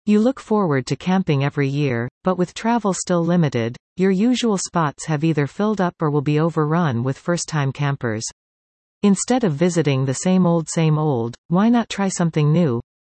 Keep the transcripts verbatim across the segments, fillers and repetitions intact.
You look forward to camping every year, but with travel still limited, your usual spots have either filled up or will be overrun with first-time campers. Instead of visiting the same old same old, why not try something new?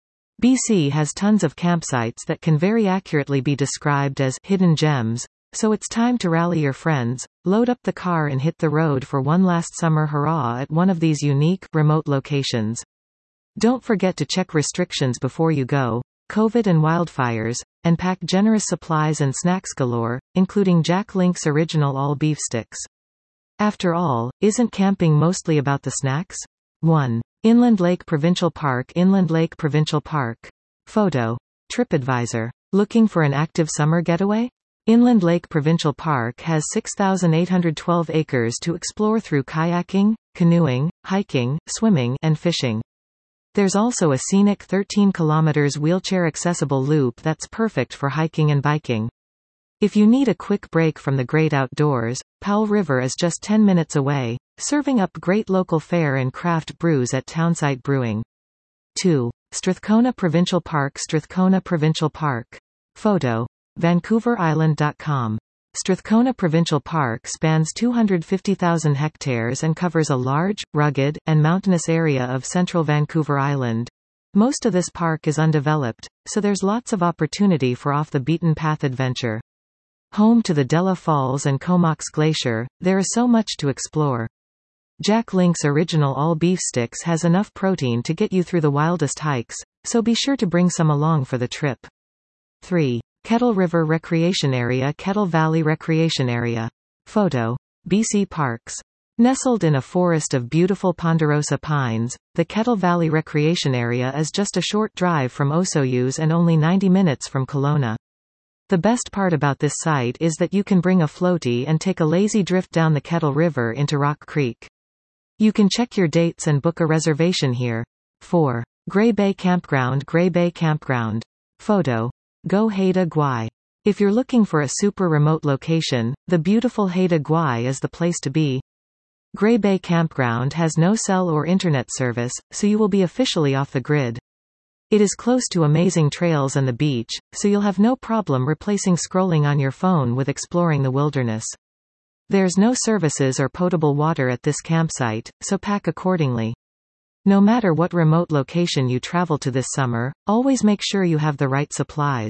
B C has tons of campsites that can very accurately be described as hidden gems, so it's time to rally your friends, load up the car and hit the road for one last summer hurrah at one of these unique, remote locations. Don't forget to check restrictions before you go, COVID and wildfires, and pack generous supplies and snacks galore, including Jack Link's original all beef sticks. After all, isn't camping mostly about the snacks? one. Inland Lake Provincial Park. Inland Lake Provincial Park. Photo. TripAdvisor. Looking for an active summer getaway? Inland Lake Provincial Park has six thousand eight hundred twelve acres to explore through kayaking, canoeing, hiking, swimming, and fishing. There's also a scenic thirteen kilometers wheelchair-accessible loop that's perfect for hiking and biking. If you need a quick break from the great outdoors, Powell River is just ten minutes away, serving up great local fare and craft brews at Townsite Brewing. two. Strathcona Provincial Park. Strathcona Provincial Park. Photo. Vancouver Island dot com. Strathcona Provincial Park spans two hundred fifty thousand hectares and covers a large, rugged, and mountainous area of central Vancouver Island. Most of this park is undeveloped, so there's lots of opportunity for off-the-beaten-path adventure. Home to the Della Falls and Comox Glacier, there is so much to explore. Jack Link's original all-beef sticks has enough protein to get you through the wildest hikes, so be sure to bring some along for the trip. three. Kettle River Recreation Area. Kettle Valley Recreation Area. Photo. B C Parks. Nestled in a forest of beautiful ponderosa pines, the Kettle Valley Recreation Area is just a short drive from Osoyoos and only ninety minutes from Kelowna. The best part about this site is that you can bring a floaty and take a lazy drift down the Kettle River into Rock Creek. You can check your dates and book a reservation here. four. Grey Bay Campground. Grey Bay Campground. Photo. Go Haida Gwaii. If you're looking for a super remote location, the beautiful Haida Gwaii is the place to be. Grey Bay Campground has no cell or internet service, so you will be officially off the grid. It is close to amazing trails and the beach, so you'll have no problem replacing scrolling on your phone with exploring the wilderness. There's no services or potable water at this campsite, so pack accordingly. No matter what remote location you travel to this summer, always make sure you have the right supplies.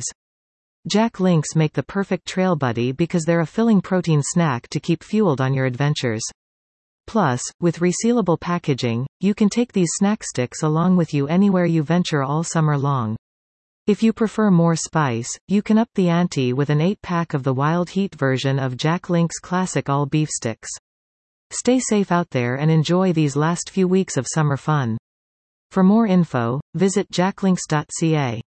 Jack Links make the perfect trail buddy because they're a filling protein snack to keep fueled on your adventures. Plus, with resealable packaging, you can take these snack sticks along with you anywhere you venture all summer long. If you prefer more spice, you can up the ante with an eight pack of the Wild Heat version of Jack Link's classic all-beef sticks. Stay safe out there and enjoy these last few weeks of summer fun. For more info, visit jacklinks dot c a.